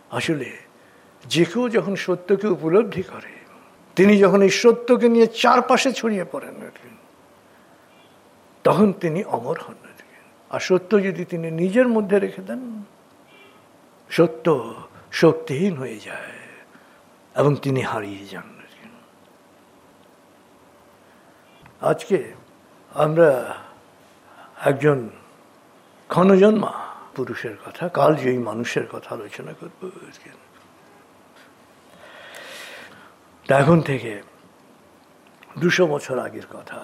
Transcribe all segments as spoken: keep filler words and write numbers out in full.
আসলে যে কেউ যখন সত্যকে উপলব্ধি করে, তিনি যখন এই সত্যকে নিয়ে চারপাশে ছড়িয়ে পড়েন, তখন তিনি অমর হন। আর সত্য যদি তিনি নিজের মধ্যে রেখে দেন, সত্য শক্তিহীন হয়ে যায় এবং তিনি হারিয়ে যান। আজকে আমরা একজন ক্ষণজন্মা পুরুষের কথা, কালজয়ী মানুষের কথা আলোচনা করব। এখন থেকে দুশো বছর আগের কথা।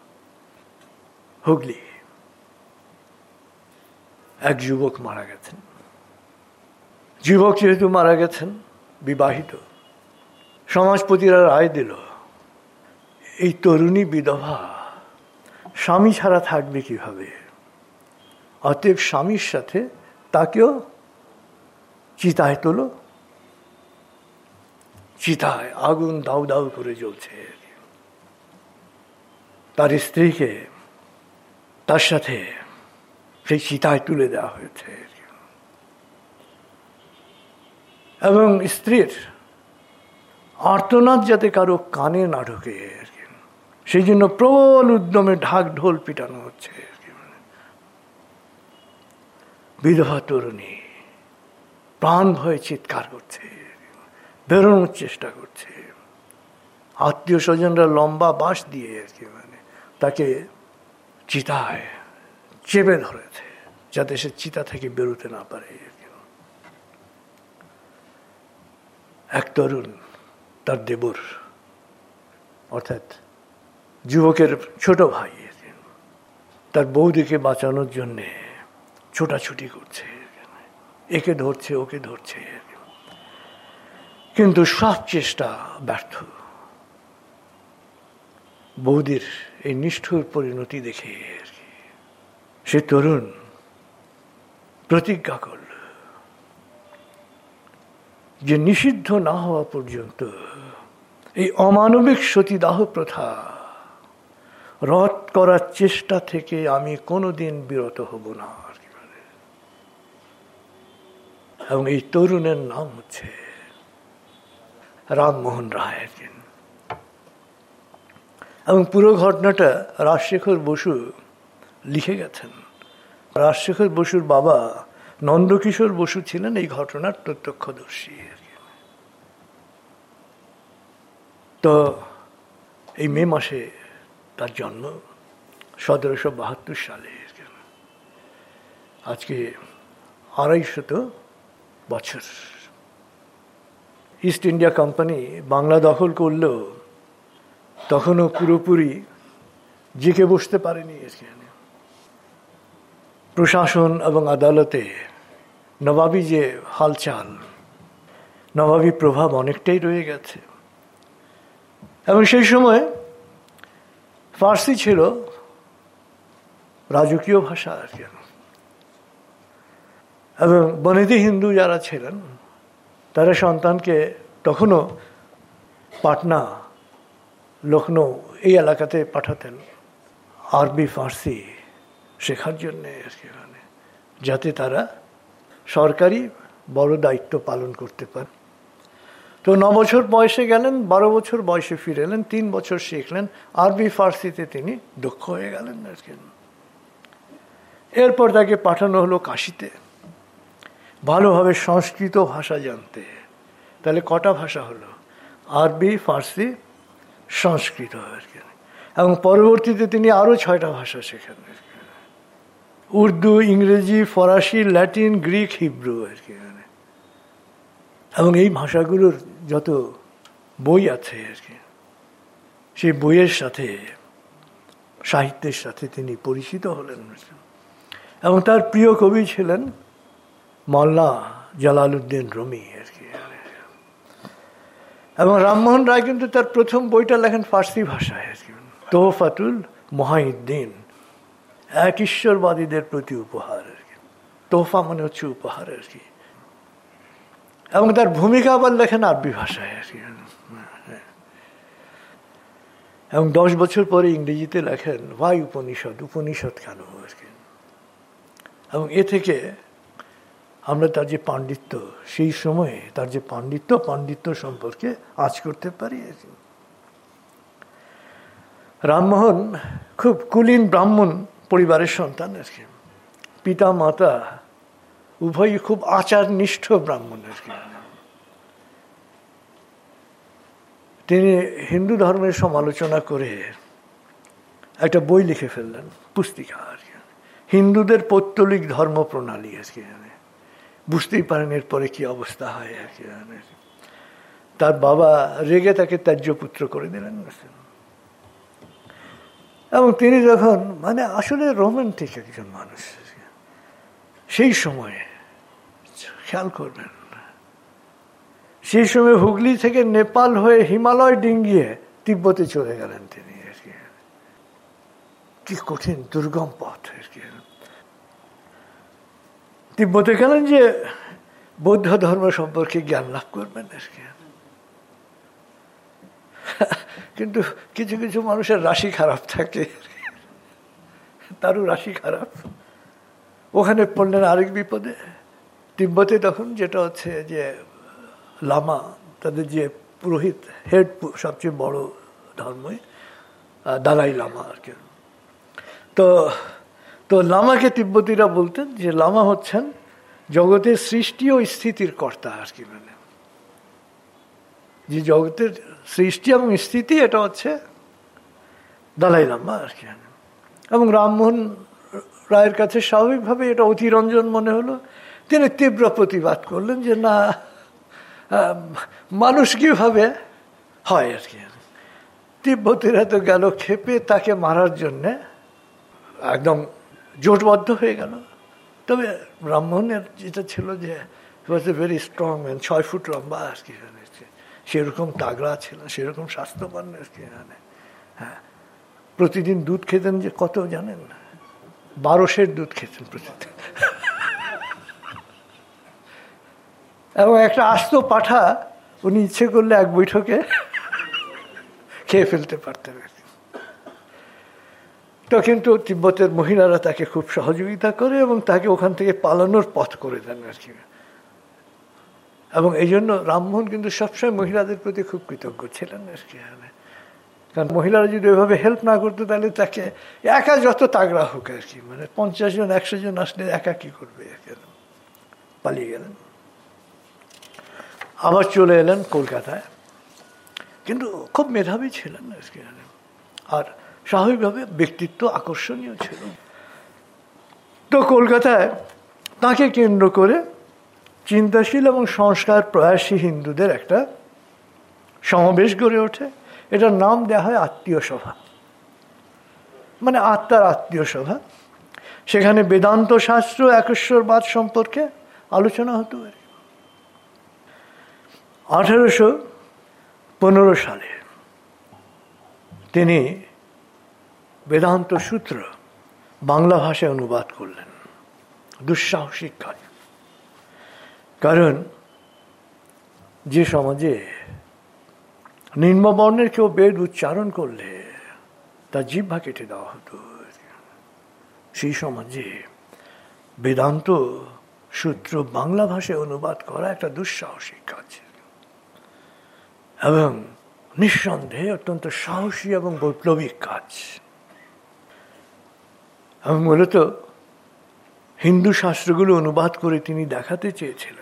হুগলি এক যুবক মারা গেছেন। যুবক যেহেতু মারা গেছেন, বিবাহিত, সমাজপতিরা রায় দিল এই তরুণী বিধবা স্বামী ছাড়া থাকবে কিভাবে, অতএব স্বামীর সাথে তাকেও চিতায় তোলো। চিতায় আগুন দাউ দাউ করে জ্বলছে। তার স্ত্রীকে তার সাথে সেই চিতায় তুলে দেওয়া হয়েছে এবং স্ত্রীর আর্তনাদ যাতে কারো কানে না ঢোকে, সেই জন্য প্রবল উদ্যমে ঢাক ঢোল পিটানো হচ্ছে। বিধবা তরুণী প্রাণ ভয়ে চিৎকার করছে, বেরোনোর চেষ্টা করছে। আত্মীয় স্বজনরা লম্বা বাঁশ দিয়ে আর কি মানে তাকে চিতায় চেপে ধরেছে, যাতে সে চিতা থেকে বেরোতে না পারে। এক তরুণ তার দেবর অর্থাৎ যুবকের ছোট ভাই তার বৌদিকে বাঁচানোর জন্যে ছোটাছুটি করছে, একে ধরছে ওকে ধরছে, কিন্তু সব চেষ্টা ব্যর্থ। বৌদির এই নিষ্ঠুর পরিণতি দেখে সে তরুণ প্রতিজ্ঞা করল যে নিষিদ্ধ না হওয়া পর্যন্ত এই অমানবিক সতীদাহ প্রথা রদ করার চেষ্টা থেকে আমি কোনোদিন বিরত হব না। এবং এই তরুণের নাম হচ্ছে রামমোহন রায়। এবং পুরো ঘটনাটা রাজশেখর বসু লিখে গেছেন। রাজশেখর বসুর বাবা নন্দকিশোর বসু ছিলেন এই ঘটনার প্রত্যক্ষদর্শী। তো এই মে মাসে তার জন্ম, সতেরোশো বাহাত্তর সালে। আজকে আড়াইশত বছর। ইস্ট ইন্ডিয়া কোম্পানি বাংলা দখল করলেও তখনও পুরোপুরি জিকে বসতে পারেনি। প্রশাসন এবং আদালতে নবাবী যে হালচাল, নবাবী প্রভাব অনেকটাই রয়ে গেছে। এবং সেই সময় ফার্সি ছিল রাজকীয় ভাষা আর কি। এবং বনেদি হিন্দু যারা ছিলেন তারা সন্তানকে তখনও পাটনা, লখনৌ এই এলাকাতে পাঠাতেন আরবি ফার্সি শেখার জন্যে আর কি, মানে যাতে তারা সরকারি বড় দায়িত্ব পালন করতে পারে। তো ন বছর বয়সে গেলেন, বারো বছর বয়সে ফিরে এলেন, তিন বছর শিখলেন আরবি ফার্সিতে, তিনি দক্ষ হয়ে গেলেন আর কি। এরপর তাকে পাঠানো হলো কাশিতে ভালোভাবে সংস্কৃত ভাষা জানতে। তাহলে কটা ভাষা হলো? আরবি, ফার্সি, সংস্কৃত আর কি। এবং পরবর্তীতে তিনি আরও ছয়টা ভাষা শেখেন, উর্দু, ইংরেজি, ফরাসি, ল্যাটিন, গ্রিক, হিব্রু আর কি। এবং এই ভাষাগুলোর যত বই আছে আর কি, সেই বইয়ের সাথে, সাহিত্যের সাথে তিনি পরিচিত হলেন। এবং তার প্রিয় কবি ছিলেন মোল্লা জালালউদ্দিন রুমি আর কি। এবং রামমোহন রায় কিন্তু তার প্রথম বইটা লেখেন ফার্সি ভাষায় আর কি, তোহফাতুল মুহাইদ্দিন, এক ঈশ্বরবাদীদের প্রতি উপহার আর কি। তোহফা মানে হচ্ছে উপহার আর কি। এবং তার ভূমিকা আবার লেখেন আরবি ভাষায় আর কি। এবং দশ বছর পরে ইংরেজিতে লেখেন ওয়াই উপনিষদ, উপনিষদ কেন আর কি। এবং এ থেকে আমরা তার যে পাণ্ডিত্য, সেই সময়ে তার যে পাণ্ডিত্য পাণ্ডিত্য সম্পর্কে আঁচ করতে পারি। রামমোহন খুব কুলীন ব্রাহ্মণ পরিবারের সন্তান আর কি। পিতা মাতা উভয়ই খুব আচারনিষ্ঠ ব্রাহ্মণ আর কি। তিনি হিন্দু ধর্মের সমালোচনা করে একটা বই লিখে ফেললেন, পুস্তিকা আর কি, হিন্দুদের পৌত্তলিক ধর্ম প্রণালী আর কি। বুঝতেই পারেন এরপরে কি অবস্থা হয় আর কি। তার বাবা রেগে তাকে ত্যায্য পুত্র করে দিলেন। এবং তিনি যখন মানে আসলে রোমান্টিক একজন মানুষ, সেই সময়ে খেয়াল করবেন, সেই সময় হুগলি থেকে নেপাল হয়ে হিমালয় ডিঙ্গিয়ে তিব্বতে চলে গেলেন তিনি। কি কঠিন দুর্গম পথ। তিব্বতে গেলেন যে বৌদ্ধ ধর্ম সম্পর্কে জ্ঞান লাভ করবেন আর কি। কিন্তু কিছু কিছু মানুষের রাশি খারাপ থাকে, তারও রাশি খারাপ। ওখানে পড়লেন আরেক বিপদে। তিব্বতে তখন যেটা হচ্ছে যে লামা, তাদের যে পুরোহিত, হেড সবচেয়ে বড় ধর্মই দালাই লামা আর কি। তো তো লামাকে তিব্বতীরা বলতেন যে লামা হচ্ছেন জগতের সৃষ্টি ও স্থিতির কর্তা আর কি। মানে যে জগতের সৃষ্টি এবং স্থিতি এটা হচ্ছে দালাই লামা আর কি। এবং রামমোহন রায়ের কাছে স্বাভাবিকভাবে এটা অতিরঞ্জন মনে হলো। তিনি তীব্র প্রতিবাদ করলেন যে না, মানুষ কিভাবে হয় আর কি। তিব্বতীরা তো গেল ক্ষেপে তাকে মারার জন্যে, একদম জোটবদ্ধ হয়ে গেল। তবে ব্রাহ্মণের যেটা ছিল যে was a very strong man, ছয় ফুট লম্বা আর কি, সেরকম তাগড়া ছিল, সেরকম স্বাস্থ্যবান আর কি। হ্যাঁ, প্রতিদিন দুধ খেতেন যে কত জানেন, বারোশের দুধ খেতেন প্রতিদিন। এবং একটা আস্ত পাঠা উনি ইচ্ছে করলে এক বৈঠকে খেয়ে ফেলতে পারতেন। তো কিন্তু তিব্বতের মহিলারা তাকে খুব সহযোগিতা করে এবং তাকে ওখান থেকে পালানোর পথ করে দেন আর কি। এবং এই জন্য রামমোহন কিন্তু সবসময় মহিলাদের প্রতি খুব কৃতজ্ঞ ছিলেন আর কি। কারণ মহিলারা যদি ওইভাবে হেল্প না করতো তাহলে তাকে একা যত তাগড়া হোক আর কি, মানে পঞ্চাশ জন একশো জন আসলে একা কি করবে, পালিয়ে গেলেন। আবার চলে এলেন কলকাতায়, কিন্তু খুব মেধাবী ছিলেন আর কি। আর স্বাভাবিকভাবে ব্যক্তিত্ব আকর্ষণীয় ছিল। তো কলকাতায় তাকে কেন্দ্র করে চিন্তাশীল এবং সংস্কার প্রয়াসী হিন্দুদের একটা সমাবেশ গড়ে ওঠে। এটার নাম দেওয়া হয় আত্মীয় সভা, মানে আত্মার আত্মীয় সভা। সেখানে বেদান্ত শাস্ত্র, একেশ্বরবাদ সম্পর্কে আলোচনা হতো। আঠারোশো পনেরো সালে তিনি বেদান্ত সূত্র বাংলা ভাষায় অনুবাদ করলেন। দুঃসাহসিক কাজ, কারণ যে সমাজে নিম্নবর্ণের কেউ বেদ উচ্চারণ করলে তার জিহ্বা কেটে দেওয়া হতো, সেই সমাজে বেদান্ত সূত্র বাংলা ভাষায় অনুবাদ করা একটা দুঃসাহসিক কাজ এবং নিঃসন্দেহে অত্যন্ত সাহসী এবং বৈপ্লবিক কাজ। এবং মূলত হিন্দু শাস্ত্রগুলো অনুবাদ করে তিনি দেখাতে চেয়েছিলেন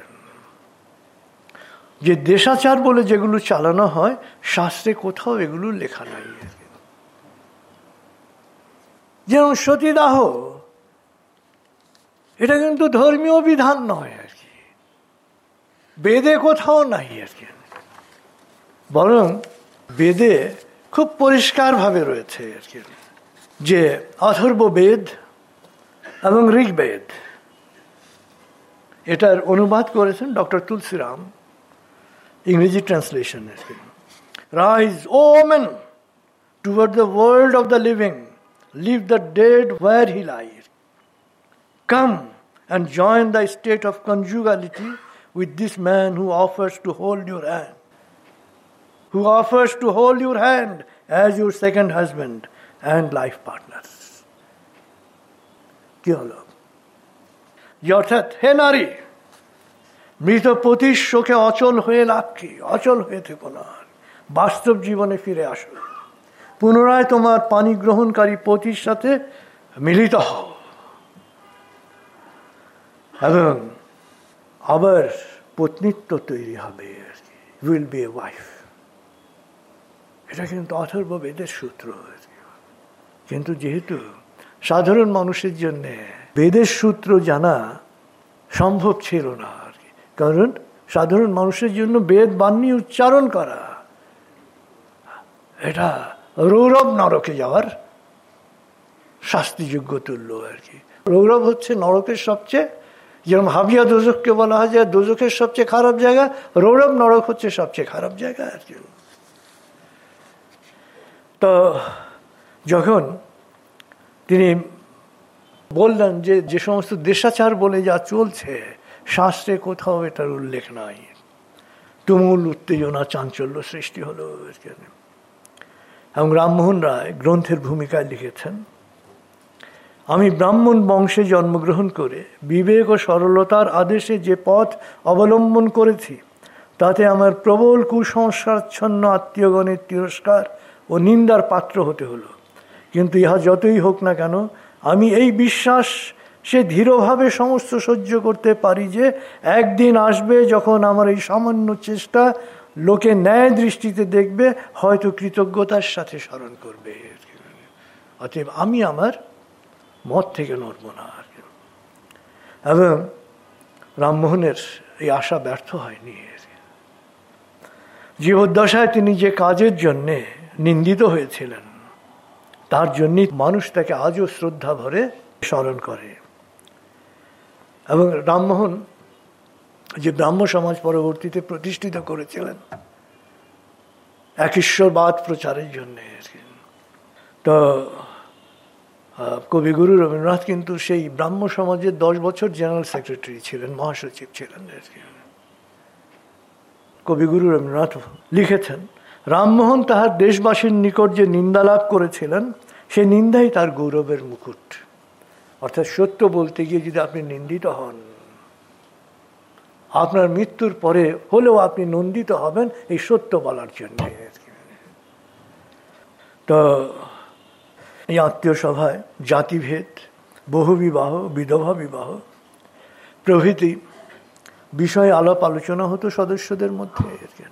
যে দেশাচার বলে যেগুলো চালানো হয় শাস্ত্রে কোথাও এগুলো লেখা নাই। যেমন সতীদাহ, এটা কিন্তু ধর্মীয় বিধান নয় আর কি, বেদে কোথাও নাই আর কি। বরং বেদে খুব পরিষ্কারভাবে রয়েছে আর কি যে অথর্ববেদ এবং ঋগ্বেদ, এটার অনুবাদ করেছেন ডক্টর তুলসীরাম, ইংরেজি translation. Rise O women toward the world of the living, leave the dead where he lies, come and join the state of conjugality with this man who offers to hold your hand, who offers to hold your hand as your second husband and life partners. কি হলো? অর্থাৎ হে নারী, মৃত পতির শোকে অচল হয়ে লাভ কি? অচল হয়ে থেকো না, বাস্তব জীবনে ফিরে আসো, পুনরায় তোমার পানি গ্রহণকারী পতির সাথে মিলিত হও এবং আবার পত্নীত্ব তৈরি হবে, উইল বি এ ওয়াইফ। এটা কিন্তু অথর্ব বেদের সূত্র। কিন্তু যেহেতু সাধারণ মানুষের জন্য বেদের সূত্র জানা সম্ভব ছিল না আর কি, কারণ সাধারণ মানুষের জন্য বেদ বাণী উচ্চারণ করা এটা রৌরব নরকে যাওয়ার শাস্তিযোগ্য তুল্য আর কি। রৌরব হচ্ছে নরকের সবচেয়ে, যেরকম হাবিয়া দোজখকে বলা হয় যে দোজখের সবচেয়ে খারাপ জায়গা, রৌরব নরক হচ্ছে সবচেয়ে খারাপ জায়গা আর কি। তো যখন তিনি বললেন যে যে সমস্ত দেশাচার বলে যা চলছে, শাস্ত্রে কোথাও এটার উল্লেখ নাই, তুমুল উত্তেজনা চাঞ্চল্য সৃষ্টি হলো। এবং রামমোহন রায় গ্রন্থের ভূমিকায় লিখেছেন, আমি ব্রাহ্মণ বংশে জন্মগ্রহণ করে বিবেক ও সরলতার আদেশে যে পথ অবলম্বন করেছি, তাতে আমার প্রবল কুসংস্কারাচ্ছন্ন আত্মীয়গণের তিরস্কার ও নিন্দার পাত্র হতে হলো। কিন্তু ইহা যতই হোক না কেন, আমি এই বিশ্বাস সে ধীরভাবে সমস্ত সহ্য করতে পারি যে একদিন আসবে যখন আমার এই সামান্য চেষ্টা লোকে ন্যায় দৃষ্টিতে দেখবে, হয়তো কৃতজ্ঞতার সাথে স্মরণ করবে। অতএব আমি আমার মত থেকে নড়ব না। এবং রামমোহনের এই আশা ব্যর্থ হয়নি। জীবদ্দশায় তিনি যে কাজের জন্যে নিন্দিত হয়েছিলেন, তার জন্যই মানুষ তাকে আজও শ্রদ্ধা ভরে স্মরণ করে। এবং রামমোহন যে ব্রাহ্ম সমাজ পরবর্তীতে প্রতিষ্ঠিত করেছিলেন এক ঈশ্বরবাদ প্রচারের জন্য, তো কবিগুরু রবীন্দ্রনাথ কিন্তু সেই ব্রাহ্ম সমাজের দশ বছর জেনারেল সেক্রেটারি ছিলেন, মহাসচিব ছিলেন। কবিগুরু রবীন্দ্রনাথ লিখেছেন, রামমোহন তাহার দেশবাসীর নিকট যে নিন্দা লাভ করেছিলেন, সে নিন্দাই তার গৌরবের মুকুট। অর্থাৎ সত্য বলতে গিয়ে যদি আপনি নিন্দিত হন, আপনার মৃত্যুর পরে হলেও আপনি নন্দিত হবেন এই সত্য বলার জন্য। তো এই আত্মীয় সভায় জাতিভেদ, বহুবিবাহ, বিধবা বিবাহ প্রভৃতি বিষয়ে আলাপ আলোচনা হতো সদস্যদের মধ্যে।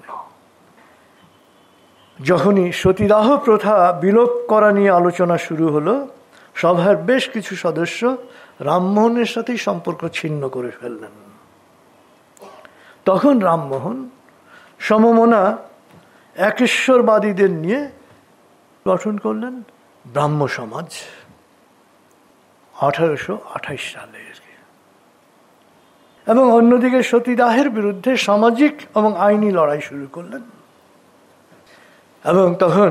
যখনই সতীদাহ প্রথা বিলোপ করা নিয়ে আলোচনা শুরু হলো, সভার বেশ কিছু সদস্য রামমোহনের সাথেই সম্পর্ক ছিন্ন করে ফেললেন। তখন রামমোহন সমমনা একেশ্বরবাদীদের নিয়ে গঠন করলেন ব্রাহ্ম সমাজ আঠারোশো আঠাইশ সালে। এবং অন্যদিকে সতীদাহের বিরুদ্ধে সামাজিক এবং আইনি লড়াই শুরু করলেন। এবং তখন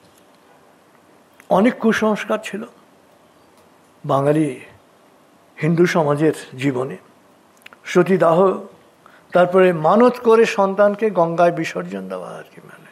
অনেক কুসংস্কার ছিল বাঙালি হিন্দু সমাজের জীবনে। সতীদাহ, তারপরে মানত করে সন্তানকে গঙ্গায় বিসর্জন দেওয়া আর কি, মানে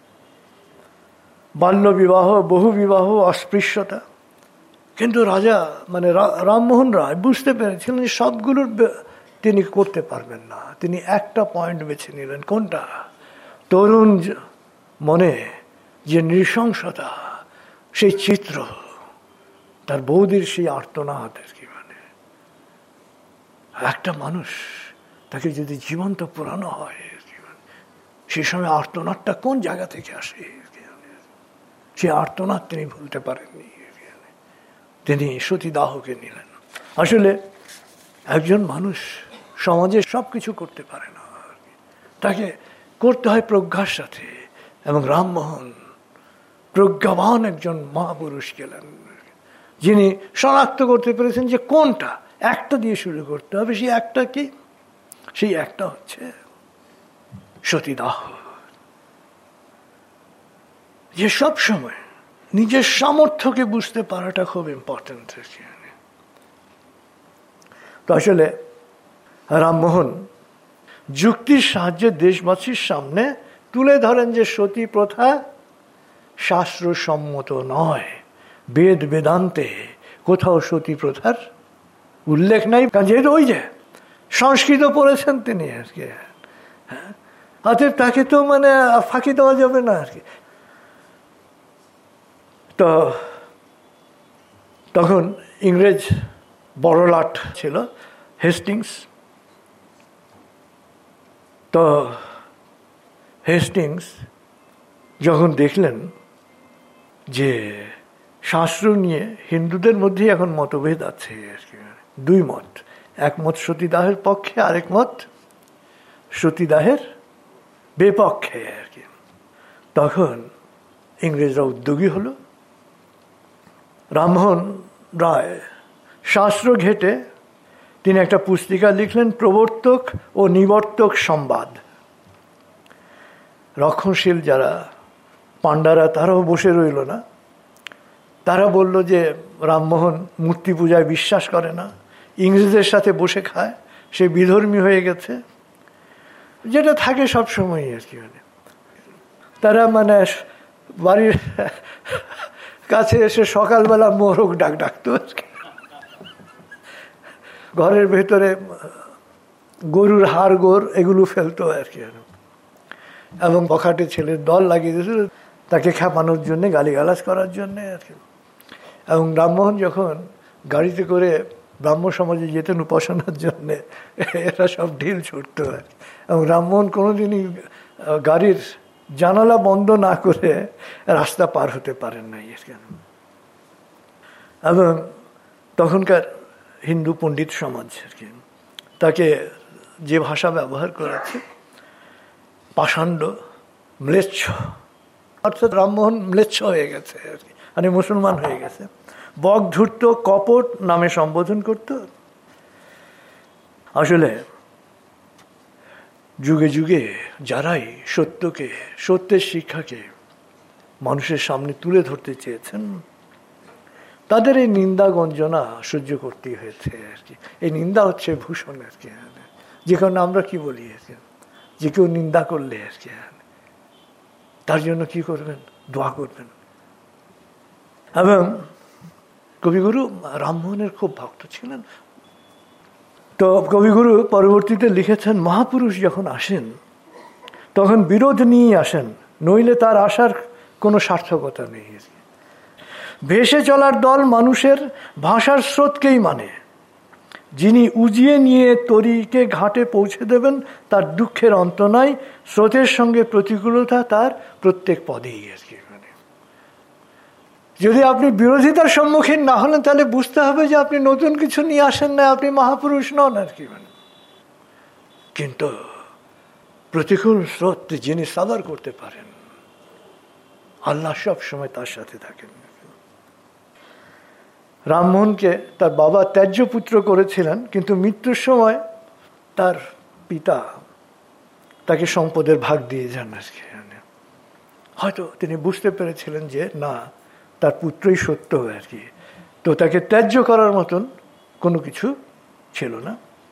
বাল্যবিবাহ, বহু বিবাহ, অস্পৃশ্যতা। কিন্তু রাজা মানে রামমোহন রায় বুঝতে পেরেছিলেন সবগুলোর তিনি করতে পারবেন না। তিনি একটা পয়েন্ট বেছে নিলেন। কোনটা? তরুণ মনে যে নৃশংসতা, সেই চিত্র, তার বৌদির সেই আর্তনাদ আর কি, মানে একটা মানুষ তাকে যদি জীবন্ত পোড়ানো হয়, সেই সময় আর্তনাদটা কোন জায়গা থেকে আসে, সে আর্তনাদ তিনি ভুলতে পারেননি। তিনি সতীদাহকে নিলেন। আসলে একজন মানুষ সমাজে সব কিছু করতে পারে না, তাকে করতে হয় প্রজ্ঞার সাথে। এবং রামমোহন প্রজ্ঞাবান একজন মহাপুরুষ গেলেন, যিনি শনাক্ত করতে পেরেছেন যে কোনটা, একটা দিয়ে শুরু করতে হবে। সেই একটা কি? সেই একটা হচ্ছে সতীদাহ। যে সব সময় নিজের সামর্থ্যকে বুঝতে পারাটা খুব ইম্পর্টেন্ট। তো আসলে রামমোহন যুক্তির সাহায্যে দেশবাসীর সামনে তুলে ধরেন যে সতী প্রথা শাস্ত্রসম্মত নয়। বেদ বেদান্তে কোথাও সতী প্রথার উল্লেখ নাই। যেহেতু ওই যে সংস্কৃত পড়েছেন তিনি আর কি। হ্যাঁ, অতএব তাকে তো মানে ফাঁকি দেওয়া যাবে না আর কি। তো তখন ইংরেজ বড় লাট ছিল হেস্টিংস। তো হেস্টিংস যখন দেখলেন যে শাস্ত্র নিয়ে হিন্দুদের মধ্যে এখন মতভেদ আছে আর কি, দুই মত, এক মত সতীদাহের পক্ষে, আরেক মত সতীদাহের বিপক্ষে আর কি। তখন ইংরেজরা উদ্যোগী হলো। রামমোহন রায় শাস্ত্র ঘেটে তিনি একটা পুস্তিকা লিখলেন, প্রবর্তক ও নিবর্তক সংবাদ। রক্ষণশীল যারা পাণ্ডারা তারাও বসে রইল না। তারা বলল যে রামমোহন মূর্তি পূজায় বিশ্বাস করে না, ইংরেজদের সাথে বসে খায়, সে বিধর্মী হয়ে গেছে, যেটা থাকে সব সময় আর কি। মানে তারা মানে বাড়ির কাছে এসে সকালবেলা মোরগ ডাক ডাকতো আর কি, ঘরের ভেতরে গরুর হাড় গোড় এগুলো ফেলতো আর কি, এবং বখাটে ছেলের দল লাগিয়ে দিয়েছিল তাকে খেপানোর জন্যে, গালিগালাজ করার জন্যে আর কি। এবং রামমোহন যখন গাড়িতে করে ব্রাহ্ম সমাজে যেতেন উপাসনার জন্যে, এরা সব ঢিল ছুটতো আর কি। এবং রামমোহন কোনোদিনই গাড়ির জানালা বন্ধ না করে রাস্তা পার হতে পারেন নাই আর কি। এবং তখনকার হিন্দু পণ্ডিত সমাজ আর কি তাকে যে ভাষা ব্যবহার করেছে, পাষাণ্ড, ম্লেচ্ছ, অর্থাৎ রামমোহন ম্লেচ্ছ হয়ে গেছে আর কি, মানে মুসলমান হয়ে গেছে। বক ধূর্ত, কপট নামে সম্বোধন করত। আসলে যুগে যুগে যারাই সত্যকে, সত্যের শিক্ষাকে মানুষের সামনে তুলে ধরতে চেয়েছেন, তাদের এই নিন্দা গঞ্জনা সহ্য করতেই হয়েছে আর কি। এই নিন্দা হচ্ছে ভূষণ আর কি। যে কারণে আমরা কি বলি আর কি, যে কেউ নিন্দা করলে আর কি তার জন্য কি করবেন, দোয়া করবেন। এবং কবিগুরু রামমোহনের খুব ভক্ত ছিলেন। তো কবিগুরু পরবর্তীতে লিখেছেন, মহাপুরুষ যখন আসেন তখন বিরোধ নিয়েই আসেন, নইলে তার আসার কোনো সার্থকতা নেই। ভেসে চলার দল মানুষের ভাষার স্রোতকেই মানে, যিনি উজিয়ে নিয়ে তরীকে ঘাটে পৌঁছে দেবেন তার দুঃখের অন্ত নাই, স্রোতের সঙ্গে প্রতিকূলতা তার প্রত্যেক পদেই আর কি। মানে যদি আপনি বিরোধিতার সম্মুখীন না হলেন তাহলে বুঝতে হবে যে আপনি নতুন কিছু নিয়ে আসেন না, আপনি মহাপুরুষ নন আর কি। মানে কিন্তু প্রতিকূল স্রোত যিনি সাবার করতে পারেন, আল্লাহ সব সময় তার সাথে থাকেন। রামমোহনকে তার বাবা ত্যায্য পুত্র করেছিলেন, কিন্তু মৃত্যুর সময় তার পিতা তাকে সম্পদের ভাগ দিয়ে যান আর কি। হয়তো তিনি বুঝতে পেরেছিলেন যে না, তার পুত্রই সত্য আর কি। তো তাকে ত্যায্য করার মতন কোনো কিছু ছিল না।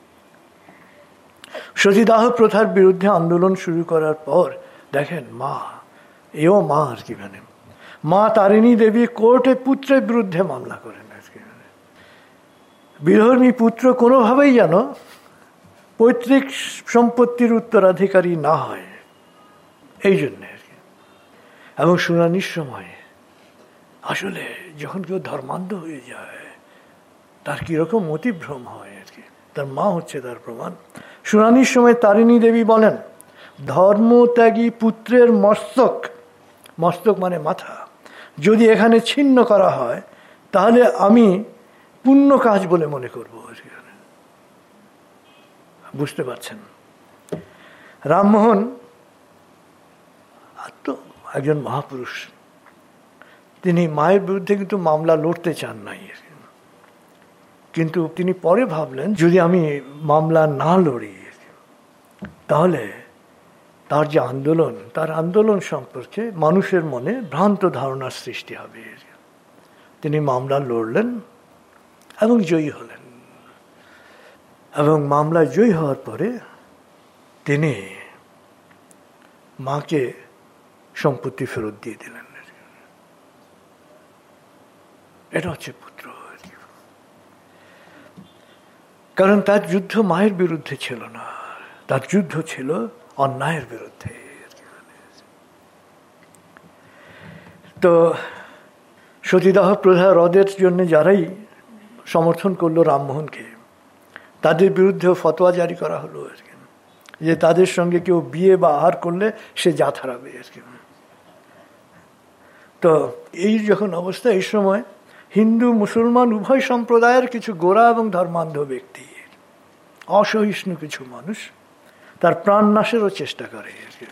সতীদাহ প্রথার বিরুদ্ধে আন্দোলন শুরু করার পর দেখেন মা, এও মা আর কি, মানে মা তারিণী দেবী কোর্টে পুত্রের বিরুদ্ধে মামলা করেন আর কি। বিধর্মী পুত্র কোনোভাবেই যেন পৈতৃক সম্পত্তির উত্তরাধিকারী না হয়, এই জন্যে আর কি। এবং শুনানির সময় আসলে যখন কেউ ধর্মান্ধ হয়ে যায় তার কিরকম মতিভ্রম হয় আর কি, তার মা হচ্ছে তার প্রমাণ। শুনানির সময় তারিণী দেবী বলেন, ধর্মত্যাগী পুত্রের মস্তক, মস্তক মানে মাথা, যদি এখানে ছিন্ন করা হয় তাহলে আমি পুণ্য কাজ বলে মনে করবো। বুঝতে পারছেন, রামমোহন তো একজন মহাপুরুষ, তিনি মায়ের বিরুদ্ধে কিন্তু মামলা লড়তে চান নাই, কিন্তু তিনি পরে ভাবলেন যদি আমি মামলা না লড়ি তাহলে তার যে আন্দোলন, তার আন্দোলন সম্পর্কে মানুষের মনে ভ্রান্ত ধারণার সৃষ্টি হবে। তিনি মামলা লড়লেন এবং জয়ী হলেন। এবং মামলায় জয়ী হওয়ার পরে তিনি মাকে সম্পত্তি ফেরত দিয়ে দিলেন। এটা হচ্ছে পুত্র। কারণ তার যুদ্ধ মায়ের বিরুদ্ধে ছিল না, তার যুদ্ধ ছিল অন্যায়ের বিরুদ্ধে। তো সতীদাহ প্রথা রদের জন্য যারাই সমর্থন করলো রামমোহনকে, তাদের বিরুদ্ধে ফতোয়া জারি করা হলো আর কি, যে তাদের সঙ্গে কেউ বিয়ে বা আহার করলে সে জাত হারাবে আর কি। তো এই যখন অবস্থা, এই সময় হিন্দু মুসলমান উভয় সম্প্রদায়ের কিছু গোঁড়া এবং ধর্মান্ধ ব্যক্তি, অসহিষ্ণু কিছু মানুষ তার প্রাণ নাশেরও চেষ্টা করে।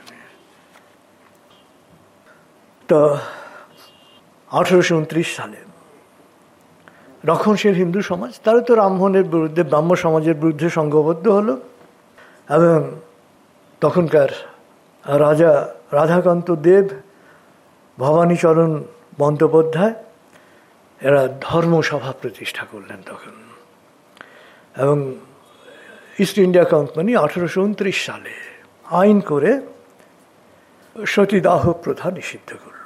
তো আঠারোশো উনত্রিশ সালে রক্ষণশীল হিন্দু সমাজ, তারা তো রামমোহনের বিরুদ্ধে, ব্রাহ্ম সমাজের বিরুদ্ধে সংঘবদ্ধ হলো এবং তখনকার রাজা রাধাকান্ত দেব, ভবানীচরণ বন্দ্যোপাধ্যায় এরা ধর্মসভা প্রতিষ্ঠা করলেন তখন। এবং ইস্ট ইন্ডিয়া কোম্পানি আঠারোশো উনত্রিশ সালে আইন করে সতীদাহ প্রথা নিষিদ্ধ করল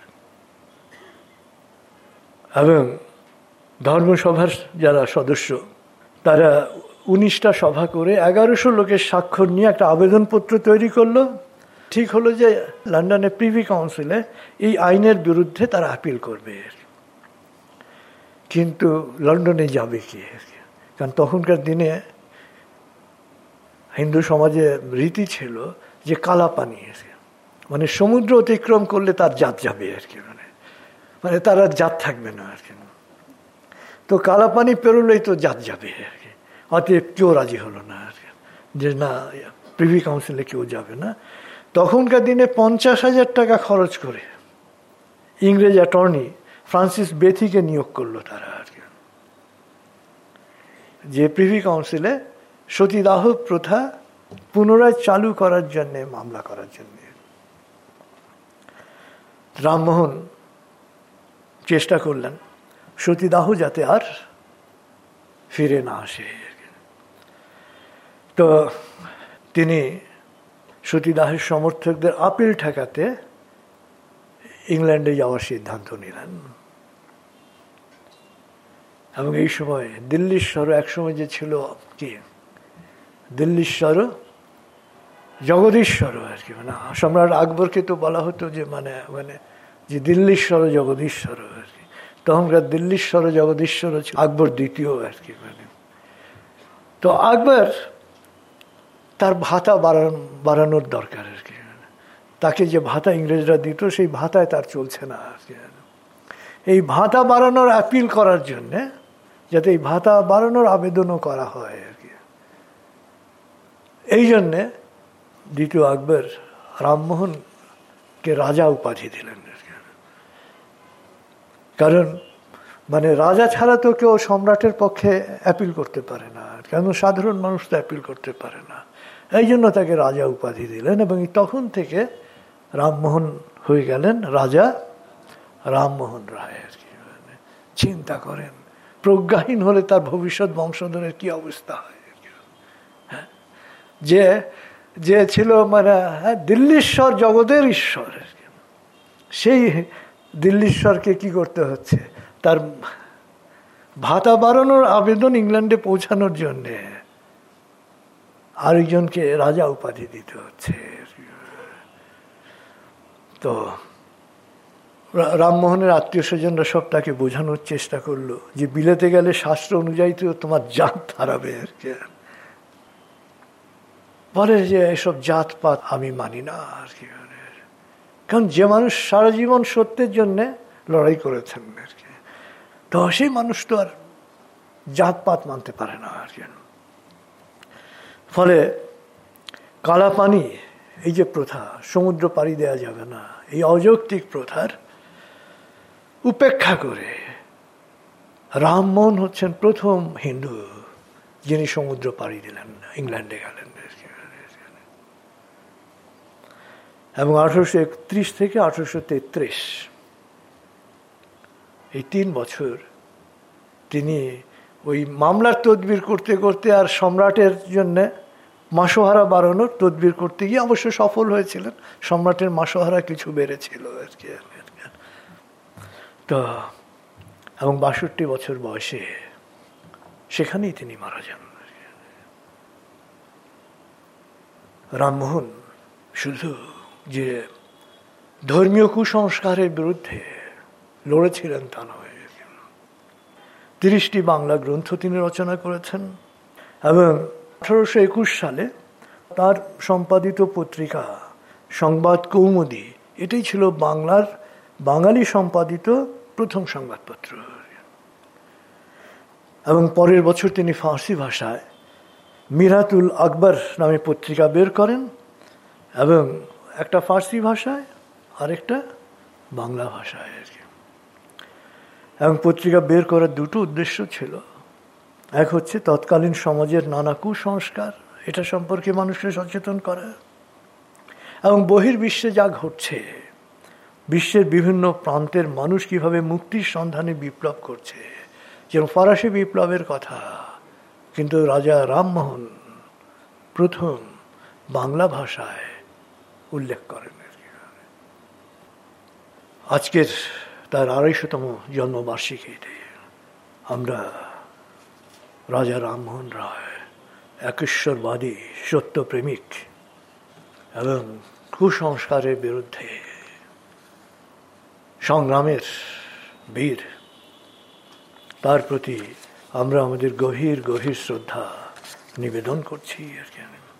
এবং ধর্মসভার যারা সদস্য তারা উনিশটা সভা করে এগারোশো লোকের স্বাক্ষর নিয়ে একটা আবেদনপত্র তৈরি করলো। ঠিক হলো যে লন্ডনে প্রিভি কাউন্সিলে এই আইনের বিরুদ্ধে তারা আপিল করবে, কিন্তু লন্ডনে যাবে কি? কারণ তখনকার দিনে হিন্দু সমাজে রীতি ছিল যে কালাপানি, মানে সমুদ্র অতিক্রম করলে তার জাত যাবে আর কি, মানে মানে তার আর জাত থাকবে না আর কি। তো কালাপানি পেরোলেই তো জাত যাবে আর কি, অতএব কেউ রাজি হলো না আর কি, যে না প্রিভি কাউন্সিলে কেউ যাবে না। তখনকার দিনে পঞ্চাশ হাজার টাকা খরচ করে ইংরেজ অ্যাটর্নি ফ্রান্সিস বেথিকে নিয়োগ করলো তারা আর কি, যে প্রিভি কাউন্সিলে সতীদাহ প্রথা পুনরায় চালু করার জন্য, মামলা করার জন্য। রামমোহন চেষ্টা করলেন সতীদাহ যাতে আর ফিরে না আসে। তো তিনি সতীদাহের সমর্থকদের আপিল ঠেকাতে ইংল্যান্ডে যাওয়ার সিদ্ধান্ত নিলেন। এবং এই সময় দিল্লীশ্বর, এক সময় যে ছিল কি দিল্লীশ্বর জগদীশ্বর আর কি, মানে সম্রাট আকবরকে তো বলা হতো যে মানে মানে যে দিল্লীশ্বর জগদীশ্বর আর কি, তখনকার দিল্লীশ্বর জগদীশ্বর ছিল আকবর দ্বিতীয় আর কি। মানে তো আকবর তার ভাতা বাড়ান বাড়ানোর দরকার আর কি, তাকে যে ভাতা ইংরেজরা দিত সেই ভাতায় তার চলছে না আর কি। এই ভাতা বাড়ানোর আপিল করার জন্যে, যাতে এই ভাতা বাড়ানোর আবেদনও করা হয় আর কি, এই জন্যে দ্বিতীয় আকবর রামমোহনকে রাজা উপাধি দিলেন। কারণ মানে রাজা ছাড়া তো কেউ সম্রাটের পক্ষে অ্যাপিল করতে পারে না, কেন সাধারণ মানুষ তো অ্যাপিল করতে পারে না, এই জন্য তাকে রাজা উপাধি দিলেন। এবং তখন থেকে রামমোহন হয়ে গেলেন রাজা রামমোহন রায় আর কি। মানে চিন্তা করেন, প্রজ্ঞাহীন হলে তার ভবিষ্যৎ বংশধরের কি অবস্থা হয়। হ্যাঁ, যে যে ছিল মানে হ্যাঁ দিল্লীশ্বর জগতের ঈশ্বর, সেই দিল্লীশ্বরকে কি করতে হচ্ছে, তার ভাতা বাড়ানোর আবেদন ইংল্যান্ডে পৌঁছানোর জন্যে আরেকজনকে রাজা উপাধি দিতে হচ্ছে। তো রামমোহনের আত্মীয় স্বজনরা সব তাকে বোঝানোর চেষ্টা করলো যে বিলেতে গেলে শাস্ত্র অনুযায়ী তো তোমার জাত হারাবে আর কি। বলে যে এসব জাতপাত আমি মানি না আর কি, কারণ যে মানুষ সারা জীবন সত্যের জন্যে লড়াই করেছেন আর কি, তো সেই মানুষ তো আর জাতপাত মানতে পারে না আর কি। ফলে কালাপানি এই যে প্রথা, সমুদ্র পাড়ি দেওয়া যাবে না, এই অযৌক্তিক প্রথার উপেক্ষা করে রামমোহন হচ্ছেন প্রথম হিন্দু যিনি সমুদ্র পাড়ি দিলেন, ইংল্যান্ডে গেলেন। এবং আঠারোশো একত্রিশ থেকে আঠারোশো তেত্রিশ এই তিন বছর তিনি ওই মামলার তদবির করতে করতে আর সম্রাটের জন্যে মাসোহারা বাড়ানোর তদবির করতে গিয়ে অবশ্য সফল হয়েছিলেন, সম্রাটের মাসোহারা কিছু বেড়েছিল আর কি। তো এবং বাষট্টি বছর বয়সে সেখানেই তিনি মারা যান। রামমোহন শুধু যে ধর্মীয় কুসংস্কারের বিরুদ্ধে লড়েছিলেন তা নয়, তিরিশটি বাংলা গ্রন্থ তিনি রচনা করেছেন এবং আঠারোশো একুশ সালে তার সম্পাদিত পত্রিকা সংবাদ কৌমুদী, এটাই ছিল বাংলার বাঙালি সম্পাদিত প্রথম সংবাদপত্র। এবং পরের বছর তিনি ফার্সি ভাষায় মিরাতুল আকবর নামে পত্রিকা বের করেন এবং একটা ফার্সি ভাষায় আরেকটা বাংলা ভাষায় আর কি। এবং পত্রিকা বের করার দুটো উদ্দেশ্য ছিল, এক হচ্ছে তৎকালীন সমাজের নানা কুসংস্কার এটা সম্পর্কে মানুষকে সচেতন করা, এবং বহির্বিশ্বে যা ঘটছে, বিশ্বের বিভিন্ন প্রান্তের মানুষ কিভাবে মুক্তির সন্ধানে বিপ্লব করছে, যেমন ফরাসি বিপ্লবের কথা কিন্তু রাজা রামমোহন প্রথম বাংলা ভাষায় উল্লেখ করেন। আজকের তার আড়াইশোতম জন্মবার্ষিকীতে আমরা রাজা রামমোহন রায় একেশ্বরবাদী, সত্যপ্রেমিক এবং কুসংস্কারের বিরুদ্ধে সংগ্রামের বীর, তার প্রতি আমরা আমাদের গভীর গভীর শ্রদ্ধা নিবেদন করছি আর কি।